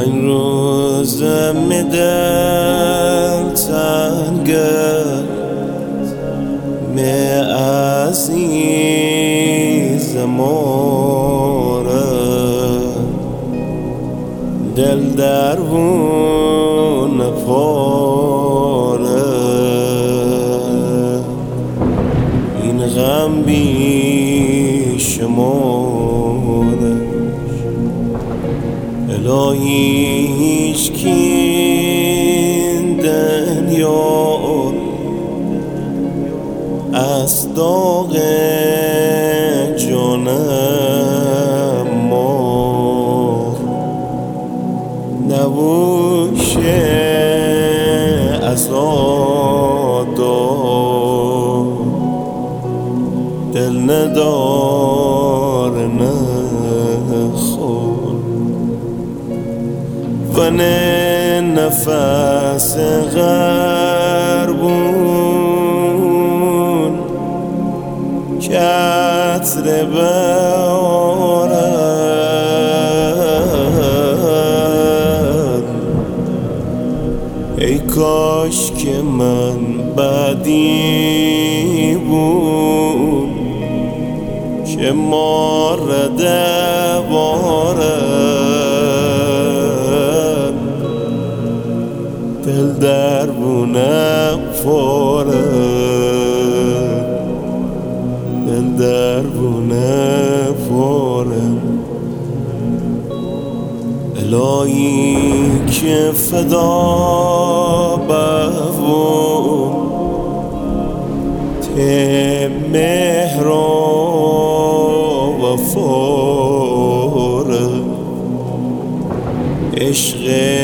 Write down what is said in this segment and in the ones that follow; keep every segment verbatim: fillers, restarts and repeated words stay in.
من روزم دل تنگه می عزیز ماره دل درون پاره این غم بی شماره الهی هیچ کین دنیا از داغ جانم مار نبوشه از آدار دل ندار نخور و نه نفس غربون کتر بارد ای کاش که من بدی بود که مارد بارد دل دربونم فارد دل دربونم فارد الهی که فدا بوم ته مهر و فاره عشق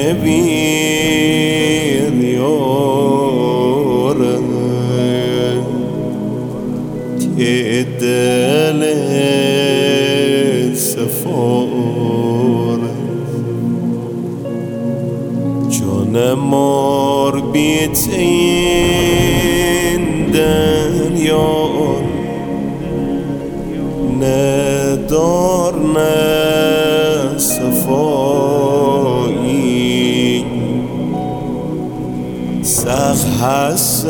بیریاره ته دل سفاره جان مار بیت این دنیا ندار نه صفایی سخت هست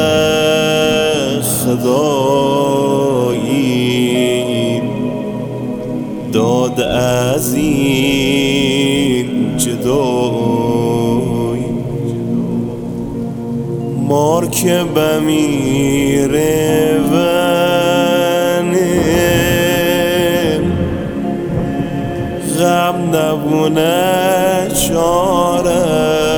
خدایی داد از این جدایی مار که بمیره غم نبونه چاره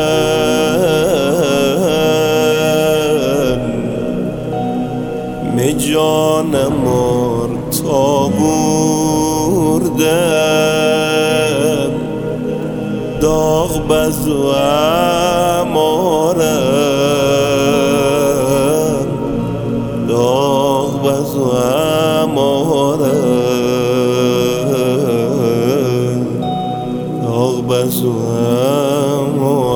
می جان مار تا بردم داغ بزو اماره داغ بزو اماره بزوام